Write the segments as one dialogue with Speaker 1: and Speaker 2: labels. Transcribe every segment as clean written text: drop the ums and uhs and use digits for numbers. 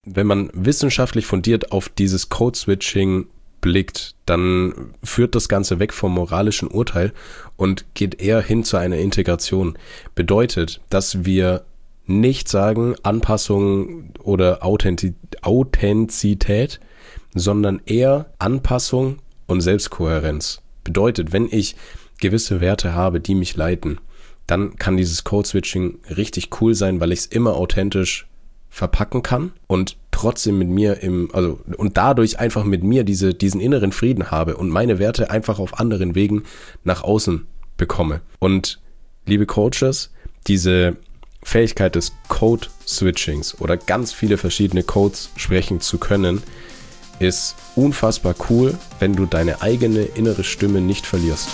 Speaker 1: wenn man wissenschaftlich fundiert auf dieses Code-Switching blickt, dann führt das Ganze weg vom moralischen Urteil und geht eher hin zu einer Integration. Bedeutet, dass wir nicht sagen Anpassung oder Authentizität, sondern eher Anpassung und Selbstkohärenz. Bedeutet, wenn ich gewisse Werte habe, die mich leiten, dann kann dieses Code-Switching richtig cool sein, weil ich es immer authentisch verpacken kann und trotzdem mit mir und dadurch einfach mit mir diesen inneren Frieden habe und meine Werte einfach auf anderen Wegen nach außen bekomme. Und liebe Coaches, diese Fähigkeit des Code-Switchings oder ganz viele verschiedene Codes sprechen zu können, ist unfassbar cool, wenn du deine eigene innere Stimme nicht verlierst.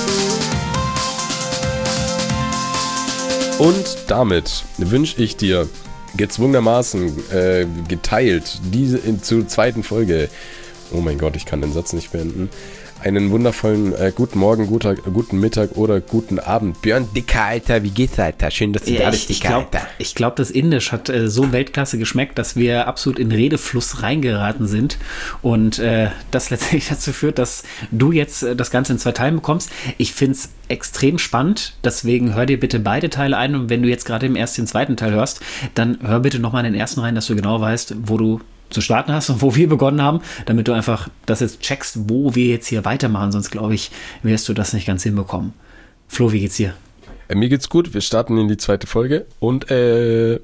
Speaker 1: Und damit wünsche ich dir gezwungenermaßen geteilt zur zweiten Folge, oh mein Gott, ich kann den Satz nicht beenden, einen wundervollen guten Morgen, guten Mittag oder guten Abend. Björn, Dicker, Alter, wie geht's, Alter? Schön, dass du da bist, Dicker, Alter.
Speaker 2: Ich glaube, das Indisch hat so Weltklasse geschmeckt, dass wir absolut in Redefluss reingeraten sind und das letztendlich dazu führt, dass du jetzt das Ganze in 2 Teilen bekommst. Ich finde es extrem spannend, deswegen hör dir bitte beide Teile ein und wenn du jetzt gerade den 2. Teil hörst, dann hör bitte nochmal in den ersten rein, dass du genau weißt, wo du zu starten hast und wo wir begonnen haben, damit du einfach das jetzt checkst, wo wir jetzt hier weitermachen, sonst glaube ich, wirst du das nicht ganz hinbekommen. Flo, wie geht's dir?
Speaker 1: Mir geht's gut, wir starten in die 2. Folge und los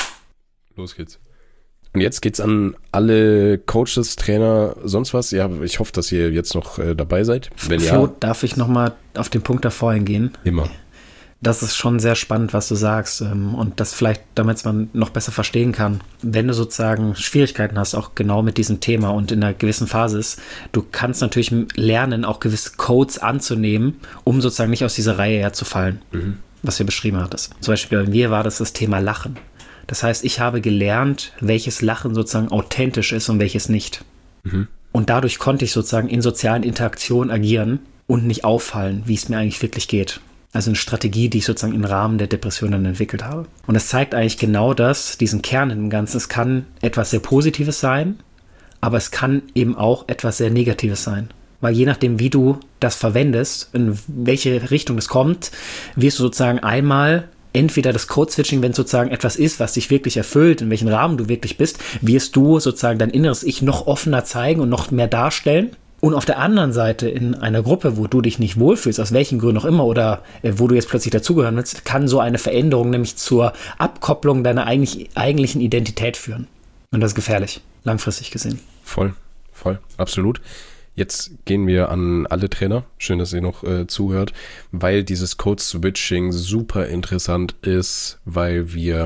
Speaker 1: geht's. Und jetzt geht's an alle Coaches, Trainer, sonst was. Ja, ich hoffe, dass ihr jetzt noch dabei seid. Wenn
Speaker 2: Flo,
Speaker 1: ja,
Speaker 2: darf ich nochmal auf den Punkt davor eingehen?
Speaker 1: Immer.
Speaker 2: Das ist schon sehr spannend, was du sagst und das vielleicht, damit man noch besser verstehen kann, wenn du sozusagen Schwierigkeiten hast, auch genau mit diesem Thema und in einer gewissen Phase ist, du kannst natürlich lernen, auch gewisse Codes anzunehmen, um sozusagen nicht aus dieser Reihe herzufallen, was du beschrieben hattest. Zum Beispiel bei mir war das Thema Lachen. Das heißt, ich habe gelernt, welches Lachen sozusagen authentisch ist und welches nicht. Und dadurch konnte ich sozusagen in sozialen Interaktionen agieren und nicht auffallen, wie es mir eigentlich wirklich geht. Also eine Strategie, die ich sozusagen im Rahmen der Depression dann entwickelt habe. Und es zeigt eigentlich genau das, diesen Kern im Ganzen. Es kann etwas sehr Positives sein, aber es kann eben auch etwas sehr Negatives sein. Weil je nachdem, wie du das verwendest, in welche Richtung es kommt, wirst du sozusagen einmal entweder das Code-Switching, wenn es sozusagen etwas ist, was dich wirklich erfüllt, in welchem Rahmen du wirklich bist, wirst du sozusagen dein inneres Ich noch offener zeigen und noch mehr darstellen. Und auf der anderen Seite in einer Gruppe, wo du dich nicht wohlfühlst, aus welchen Gründen auch immer, oder wo du jetzt plötzlich dazugehören willst, kann so eine Veränderung nämlich zur Abkopplung deiner eigentlichen Identität führen. Und das ist gefährlich, langfristig gesehen.
Speaker 1: Voll, absolut. Jetzt gehen wir an alle Trainer. Schön, dass ihr noch zuhört, weil dieses Code-Switching super interessant ist, weil wir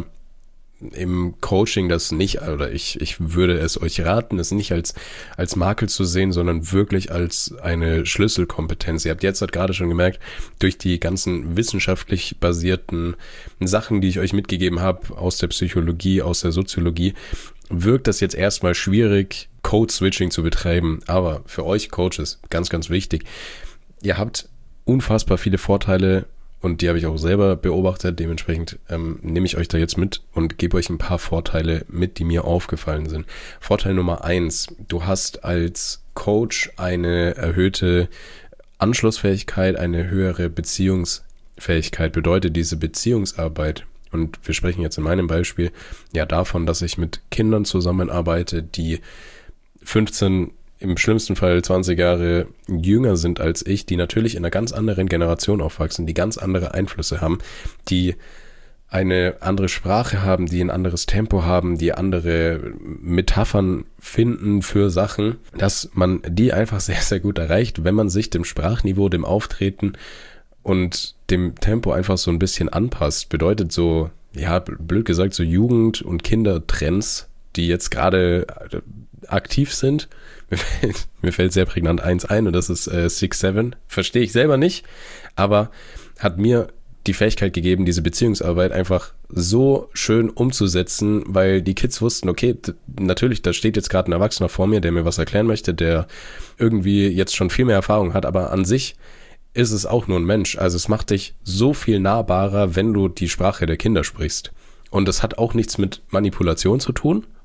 Speaker 1: im Coaching das nicht, oder ich würde es euch raten, es nicht als Makel zu sehen, sondern wirklich als eine Schlüsselkompetenz. Ihr habt jetzt gerade schon gemerkt, durch die ganzen wissenschaftlich basierten Sachen, die ich euch mitgegeben habe, aus der Psychologie, aus der Soziologie, wirkt das jetzt erstmal schwierig, Code-Switching zu betreiben. Aber für euch Coaches, ganz, ganz wichtig, ihr habt unfassbar viele Vorteile, und die habe ich auch selber beobachtet. Dementsprechend nehme ich euch da jetzt mit und gebe euch ein paar Vorteile mit, die mir aufgefallen sind. Vorteil Nummer 1. Du hast als Coach eine erhöhte Anschlussfähigkeit, eine höhere Beziehungsfähigkeit. Bedeutet diese Beziehungsarbeit, und wir sprechen jetzt in meinem Beispiel ja davon, dass ich mit Kindern zusammenarbeite, die 15, im schlimmsten Fall 20 Jahre jünger sind als ich, die natürlich in einer ganz anderen Generation aufwachsen, die ganz andere Einflüsse haben, die eine andere Sprache haben, die ein anderes Tempo haben, die andere Metaphern finden für Sachen, dass man die einfach sehr, sehr gut erreicht, wenn man sich dem Sprachniveau, dem Auftreten und dem Tempo einfach so ein bisschen anpasst. Bedeutet so, ja, blöd gesagt, so Jugend- und Kindertrends, die jetzt gerade aktiv sind. Mir fällt sehr prägnant eins ein und das ist 6-7. Verstehe ich selber nicht, aber hat mir die Fähigkeit gegeben, diese Beziehungsarbeit einfach so schön umzusetzen, weil die Kids wussten, okay, natürlich, da steht jetzt gerade ein Erwachsener vor mir, der mir was erklären möchte, der irgendwie jetzt schon viel mehr Erfahrung hat, aber an sich ist es auch nur ein Mensch. Also es macht dich so viel nahbarer, wenn du die Sprache der Kinder sprichst. Und das hat auch nichts mit Manipulation zu tun,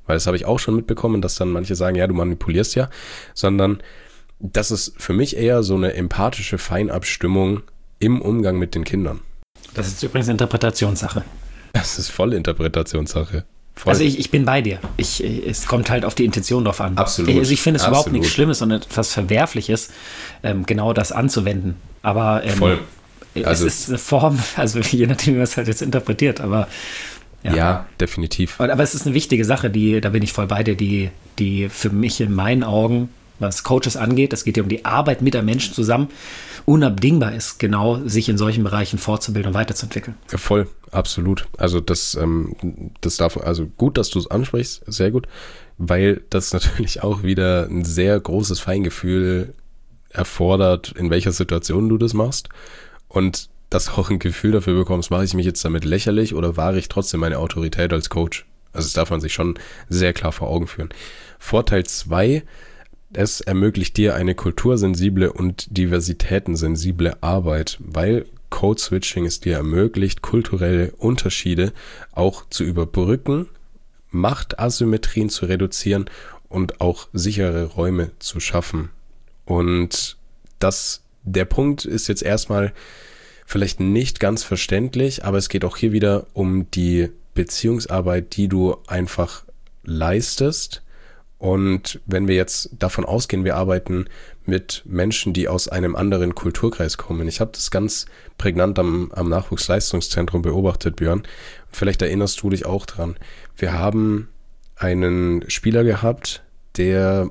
Speaker 1: weil das habe ich auch schon mitbekommen, dass dann manche sagen, ja, du manipulierst ja, sondern das ist für mich eher so eine empathische Feinabstimmung im Umgang mit den Kindern.
Speaker 2: Das ist übrigens Interpretationssache.
Speaker 1: Das ist voll Interpretationssache. Voll.
Speaker 2: Also ich bin bei dir. Es kommt halt auf die Intention drauf an.
Speaker 1: Absolut.
Speaker 2: Also ich finde es überhaupt nichts Schlimmes und etwas Verwerfliches, genau das anzuwenden. Aber
Speaker 1: voll.
Speaker 2: Also, es ist eine Form, also je nachdem, wie man es halt jetzt interpretiert, aber
Speaker 1: ja, definitiv.
Speaker 2: Aber es ist eine wichtige Sache, da bin ich voll bei dir, die für mich in meinen Augen, was Coaches angeht, es geht ja um die Arbeit mit einem Menschen zusammen, unabdingbar ist, genau sich in solchen Bereichen fortzubilden und weiterzuentwickeln.
Speaker 1: Ja, voll, absolut. Also das darf, also gut, dass du es ansprichst, sehr gut, weil das natürlich auch wieder ein sehr großes Feingefühl erfordert, in welcher Situation du das machst und dass du auch ein Gefühl dafür bekommst, mache ich mich jetzt damit lächerlich oder wahre ich trotzdem meine Autorität als Coach? Also das darf man sich schon sehr klar vor Augen führen. Vorteil 2, es ermöglicht dir eine kultursensible und diversitätensensible Arbeit, weil Code-Switching es dir ermöglicht, kulturelle Unterschiede auch zu überbrücken, Machtasymmetrien zu reduzieren und auch sichere Räume zu schaffen. Und der Punkt ist jetzt erstmal vielleicht nicht ganz verständlich, aber es geht auch hier wieder um die Beziehungsarbeit, die du einfach leistest. Und wenn wir jetzt davon ausgehen, wir arbeiten mit Menschen, die aus einem anderen Kulturkreis kommen. Ich habe das ganz prägnant am Nachwuchsleistungszentrum beobachtet, Björn. Vielleicht erinnerst du dich auch dran. Wir haben einen Spieler gehabt, der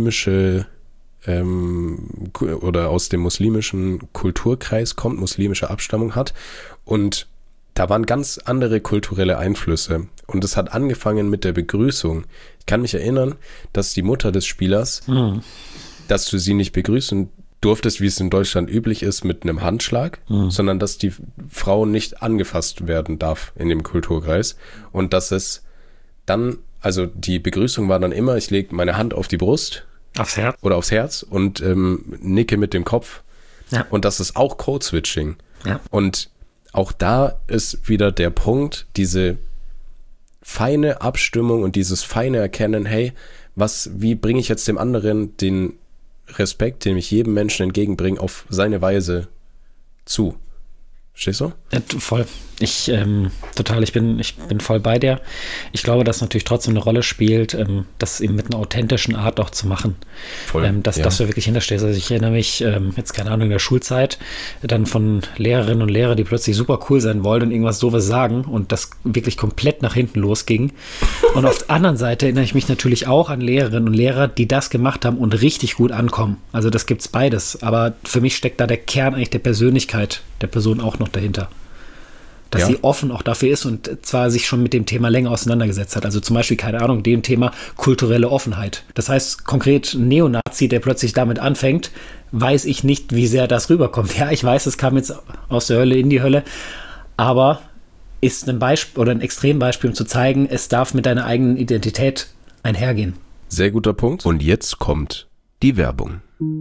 Speaker 1: oder aus dem muslimischen Kulturkreis kommt, muslimische Abstammung hat. Und da waren ganz andere kulturelle Einflüsse. Und es hat angefangen mit der Begrüßung. Ich kann mich erinnern, dass die Mutter des Spielers, dass du sie nicht begrüßen durftest, wie es in Deutschland üblich ist, mit einem Handschlag, sondern dass die Frau nicht angefasst werden darf in dem Kulturkreis. Und dass es dann, also die Begrüßung war dann immer, ich lege meine Hand auf die Brust.
Speaker 2: Aufs Herz.
Speaker 1: Oder aufs Herz und nicke mit dem Kopf.
Speaker 2: Ja.
Speaker 1: Und das ist auch Code-Switching.
Speaker 2: Ja.
Speaker 1: Und auch da ist wieder der Punkt, diese feine Abstimmung und dieses feine Erkennen, hey, wie bringe ich jetzt dem anderen den Respekt, den ich jedem Menschen entgegenbringe, auf seine Weise zu? Verstehst du?
Speaker 2: Ja, voll. Ich bin voll bei dir. Ich glaube, dass natürlich trotzdem eine Rolle spielt, das eben mit einer authentischen Art auch zu machen.
Speaker 1: Voll,
Speaker 2: dass du wirklich hinterstehst. Also ich erinnere mich, jetzt keine Ahnung, in der Schulzeit, dann von Lehrerinnen und Lehrern, die plötzlich super cool sein wollen und irgendwas Doofes sagen und das wirklich komplett nach hinten losging. Und auf der anderen Seite erinnere ich mich natürlich auch an Lehrerinnen und Lehrer, die das gemacht haben und richtig gut ankommen. Also das gibt's beides. Aber für mich steckt da der Kern eigentlich der Persönlichkeit der Person auch noch dahinter. Dass sie offen auch dafür ist und zwar sich schon mit dem Thema länger auseinandergesetzt hat. Also zum Beispiel, keine Ahnung, dem Thema kulturelle Offenheit. Das heißt, konkret ein Neonazi, der plötzlich damit anfängt, weiß ich nicht, wie sehr das rüberkommt. Ja, ich weiß, es kam jetzt aus der Hölle in die Hölle, aber ist ein Beispiel oder ein Extrembeispiel, um zu zeigen, es darf mit deiner eigenen Identität einhergehen.
Speaker 1: Sehr guter Punkt. Und jetzt kommt die Werbung.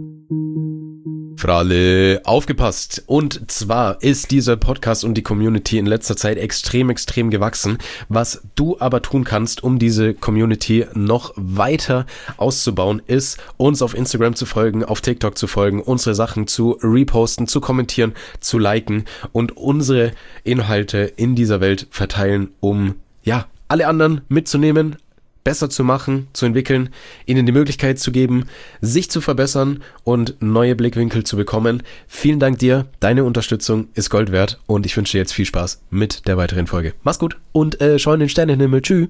Speaker 1: Für alle aufgepasst. Und zwar ist dieser Podcast und die Community in letzter Zeit extrem gewachsen. Was du aber tun kannst, um diese Community noch weiter auszubauen, ist, uns auf Instagram zu folgen, auf TikTok zu folgen, unsere Sachen zu reposten, zu kommentieren, zu liken und unsere Inhalte in dieser Welt verteilen, um alle anderen mitzunehmen, besser zu machen, zu entwickeln, ihnen die Möglichkeit zu geben, sich zu verbessern und neue Blickwinkel zu bekommen. Vielen Dank dir, deine Unterstützung ist Gold wert und ich wünsche dir jetzt viel Spaß mit der weiteren Folge. Mach's gut und schau in den Sternenhimmel. Tschüss.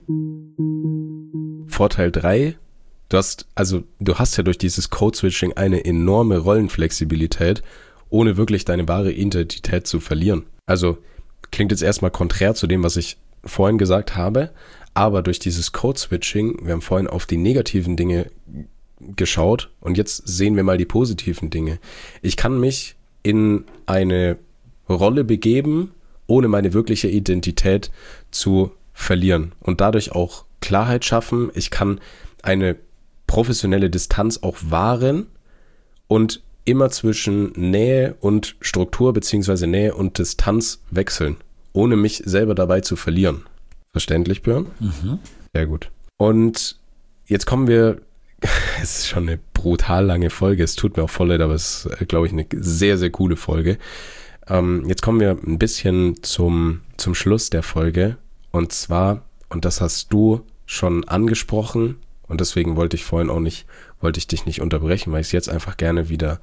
Speaker 1: Vorteil 3, du hast ja durch dieses Code-Switching eine enorme Rollenflexibilität, ohne wirklich deine wahre Identität zu verlieren. Also klingt jetzt erstmal konträr zu dem, was ich vorhin gesagt habe, aber durch dieses Code-Switching, wir haben vorhin auf die negativen Dinge geschaut und jetzt sehen wir mal die positiven Dinge. Ich kann mich in eine Rolle begeben, ohne meine wirkliche Identität zu verlieren und dadurch auch Klarheit schaffen. Ich kann eine professionelle Distanz auch wahren und immer zwischen Nähe und Struktur beziehungsweise Nähe und Distanz wechseln, ohne mich selber dabei zu verlieren. Verständlich, Björn?
Speaker 2: Mhm.
Speaker 1: Sehr gut. Und jetzt kommen wir, es ist schon eine brutal lange Folge, es tut mir auch voll leid, aber es ist, glaube ich, eine sehr, sehr coole Folge. Jetzt kommen wir ein bisschen zum Schluss der Folge. Und zwar, und das hast du schon angesprochen, und deswegen wollte ich dich nicht unterbrechen, weil ich es jetzt einfach gerne wieder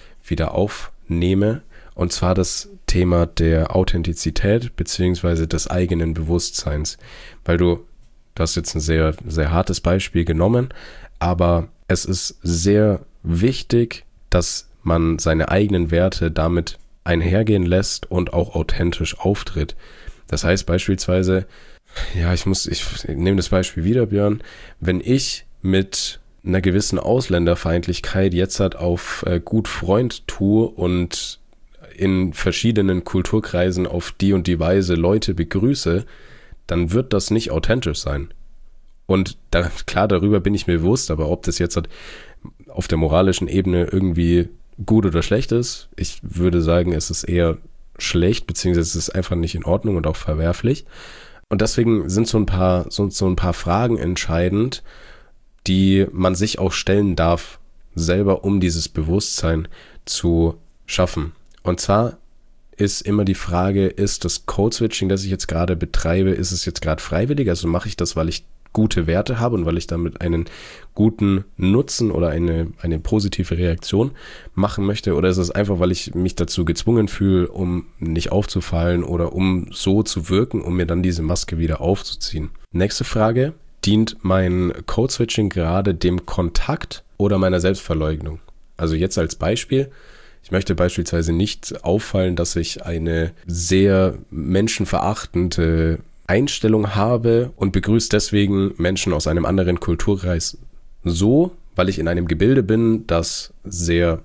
Speaker 1: aufnehme. Und zwar das Thema der Authentizität beziehungsweise des eigenen Bewusstseins. Weil du hast jetzt ein sehr, sehr hartes Beispiel genommen, aber es ist sehr wichtig, dass man seine eigenen Werte damit einhergehen lässt und auch authentisch auftritt. Das heißt beispielsweise, ja, ich nehme das Beispiel wieder, Björn, wenn ich mit einer gewissen Ausländerfeindlichkeit jetzt halt auf gut Freund tue und in verschiedenen Kulturkreisen auf die und die Weise Leute begrüße, dann wird das nicht authentisch sein. Und klar, darüber bin ich mir bewusst, aber ob das jetzt halt auf der moralischen Ebene irgendwie gut oder schlecht ist, ich würde sagen, es ist eher schlecht, beziehungsweise es ist einfach nicht in Ordnung und auch verwerflich. Und deswegen sind so ein paar Fragen entscheidend, die man sich auch stellen darf, selber, um dieses Bewusstsein zu schaffen. Und zwar ist immer die Frage, ist das Code-Switching, das ich jetzt gerade betreibe, ist es jetzt gerade freiwillig? Also mache ich das, weil ich gute Werte habe und weil ich damit einen guten Nutzen oder eine positive Reaktion machen möchte? Oder ist es einfach, weil ich mich dazu gezwungen fühle, um nicht aufzufallen oder um so zu wirken, um mir dann diese Maske wieder aufzuziehen? Nächste Frage: Dient mein Code-Switching gerade dem Kontakt oder meiner Selbstverleugnung? Also jetzt als Beispiel: Ich möchte beispielsweise nicht auffallen, dass ich eine sehr menschenverachtende Einstellung habe und begrüße deswegen Menschen aus einem anderen Kulturkreis so, weil ich in einem Gebilde bin, das sehr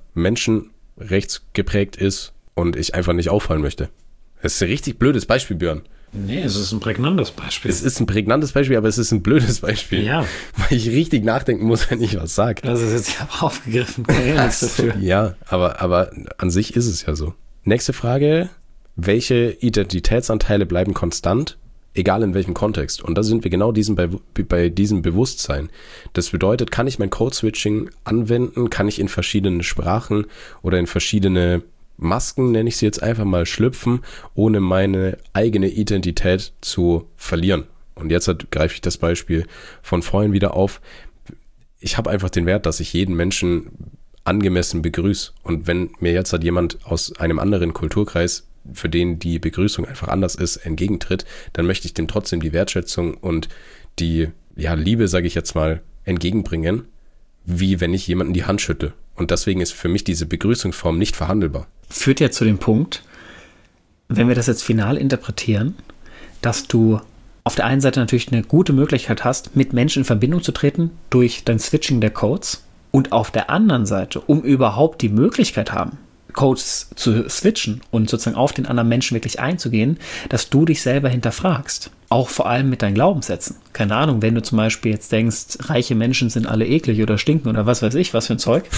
Speaker 1: menschenrechtsgeprägt ist und ich einfach nicht auffallen möchte. Das ist ein richtig blödes Beispiel, Björn.
Speaker 2: Nee, es ist ein prägnantes Beispiel.
Speaker 1: Es ist ein prägnantes Beispiel, aber es ist ein blödes Beispiel.
Speaker 2: Ja.
Speaker 1: Weil ich richtig nachdenken muss, wenn ich was sage.
Speaker 2: Das ist jetzt ja aufgegriffen. Nichts dafür.
Speaker 1: Ja, aber an sich ist es ja so. Nächste Frage: Welche Identitätsanteile bleiben konstant, egal in welchem Kontext? Und da sind wir genau bei diesem Bewusstsein. Das bedeutet, kann ich mein Code-Switching anwenden? Kann ich in verschiedene Sprachen oder in verschiedene Masken, nenne ich sie jetzt einfach mal, schlüpfen, ohne meine eigene Identität zu verlieren? Und jetzt greife ich das Beispiel von vorhin wieder auf. Ich habe einfach den Wert, dass ich jeden Menschen angemessen begrüße. Und wenn mir jetzt jemand aus einem anderen Kulturkreis, für den die Begrüßung einfach anders ist, entgegentritt, dann möchte ich dem trotzdem die Wertschätzung und die Liebe, sage ich jetzt mal, entgegenbringen, wie wenn ich jemanden die Hand schüttle. Und deswegen ist für mich diese Begrüßungsform nicht verhandelbar.
Speaker 2: Führt ja zu dem Punkt, wenn wir das jetzt final interpretieren, dass du auf der einen Seite natürlich eine gute Möglichkeit hast, mit Menschen in Verbindung zu treten durch dein Switching der Codes, und auf der anderen Seite, um überhaupt die Möglichkeit haben, Codes zu switchen und sozusagen auf den anderen Menschen wirklich einzugehen, dass du dich selber hinterfragst. Auch vor allem mit deinen Glaubenssätzen. Keine Ahnung, wenn du zum Beispiel jetzt denkst, reiche Menschen sind alle eklig oder stinken oder was weiß ich, was für ein Zeug.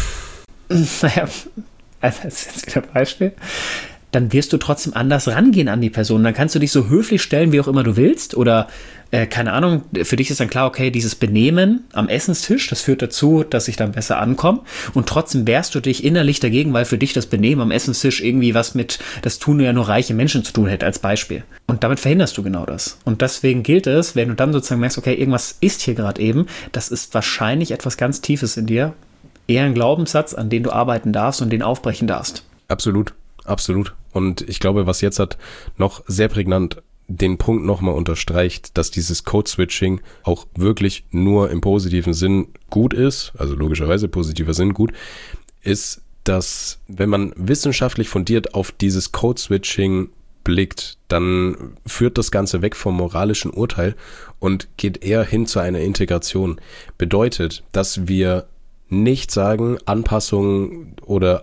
Speaker 2: Naja, also das ist jetzt wieder ein Beispiel. Dann wirst du trotzdem anders rangehen an die Person. Dann kannst du dich so höflich stellen, wie auch immer du willst. Oder, keine Ahnung, für dich ist dann klar, okay, dieses Benehmen am Essenstisch, das führt dazu, dass ich dann besser ankomme. Und trotzdem wehrst du dich innerlich dagegen, weil für dich das Benehmen am Essenstisch irgendwie was mit das tun ja nur reiche Menschen zu tun hätte, als Beispiel. Und damit verhinderst du genau das. Und deswegen gilt es, wenn du dann sozusagen merkst, okay, irgendwas ist hier gerade eben, das ist wahrscheinlich etwas ganz Tiefes in dir. Eher ein Glaubenssatz, an den du arbeiten darfst und den aufbrechen darfst.
Speaker 1: Absolut. Absolut. Und ich glaube, was jetzt noch sehr prägnant den Punkt nochmal unterstreicht, dass dieses Code-Switching auch wirklich nur im positiven Sinn gut ist, also logischerweise positiver Sinn gut, ist, dass wenn man wissenschaftlich fundiert auf dieses Code-Switching blickt, dann führt das Ganze weg vom moralischen Urteil und geht eher hin zu einer Integration. Bedeutet, dass wir nicht sagen Anpassung oder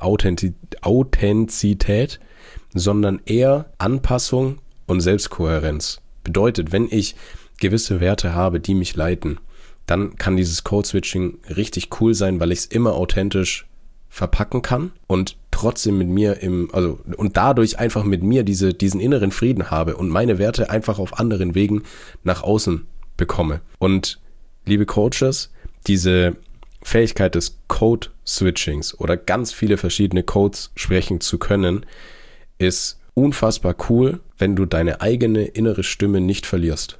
Speaker 1: Authentizität, sondern eher Anpassung und Selbstkohärenz. Bedeutet, wenn ich gewisse Werte habe, die mich leiten, dann kann dieses Code-Switching richtig cool sein, weil ich es immer authentisch verpacken kann und trotzdem mit mir und dadurch einfach mit mir diesen inneren Frieden habe und meine Werte einfach auf anderen Wegen nach außen bekomme. Und liebe Coaches, diese Fähigkeit des Code-Switchings oder ganz viele verschiedene Codes sprechen zu können, ist unfassbar cool, wenn du deine eigene innere Stimme nicht verlierst.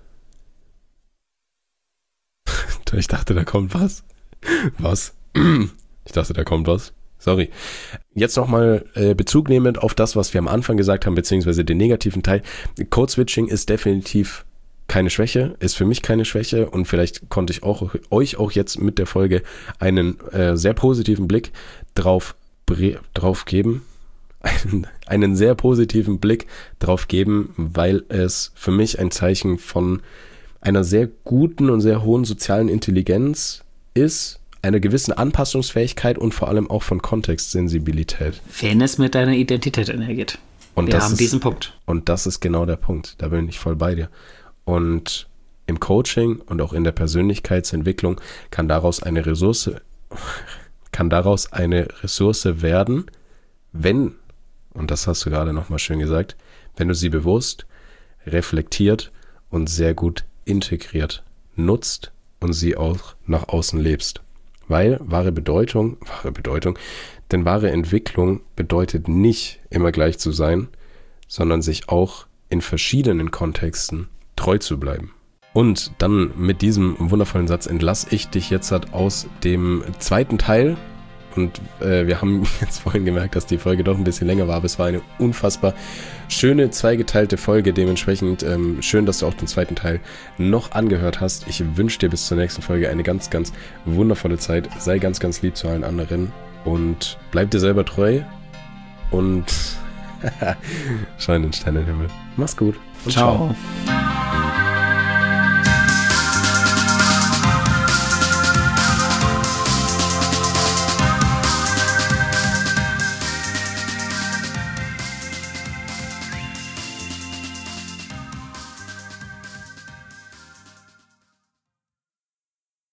Speaker 1: Ich dachte, da kommt was. Was? Ich dachte, da kommt was. Sorry. Jetzt nochmal Bezug nehmend auf das, was wir am Anfang gesagt haben, beziehungsweise den negativen Teil. Code-Switching ist definitiv keine Schwäche, ist für mich keine Schwäche und vielleicht konnte ich euch auch jetzt mit der Folge einen sehr positiven Blick drauf geben. Einen sehr positiven Blick drauf geben, weil es für mich ein Zeichen von einer sehr guten und sehr hohen sozialen Intelligenz ist, einer gewissen Anpassungsfähigkeit und vor allem auch von Kontextsensibilität.
Speaker 2: Wenn es mit deiner Identität einhergeht.
Speaker 1: Und
Speaker 2: wir haben diesen Punkt.
Speaker 1: Und das ist genau der Punkt. Da bin ich voll bei dir. Und im Coaching und auch in der Persönlichkeitsentwicklung kann daraus eine Ressource werden, wenn, und das hast du gerade nochmal schön gesagt, wenn du sie bewusst, reflektiert und sehr gut integriert nutzt und sie auch nach außen lebst. Weil wahre Entwicklung bedeutet nicht immer gleich zu sein, sondern sich auch in verschiedenen Kontexten treu zu bleiben. Und dann mit diesem wundervollen Satz entlasse ich dich jetzt aus dem zweiten Teil. Und wir haben jetzt vorhin gemerkt, dass die Folge doch ein bisschen länger war, aber es war eine unfassbar schöne zweigeteilte Folge. Dementsprechend schön, dass du auch den zweiten Teil noch angehört hast. Ich wünsche dir bis zur nächsten Folge eine ganz, ganz wundervolle Zeit. Sei ganz, ganz lieb zu allen anderen und bleib dir selber treu und schau in den Sternenhimmel. Mach's gut und
Speaker 2: ciao.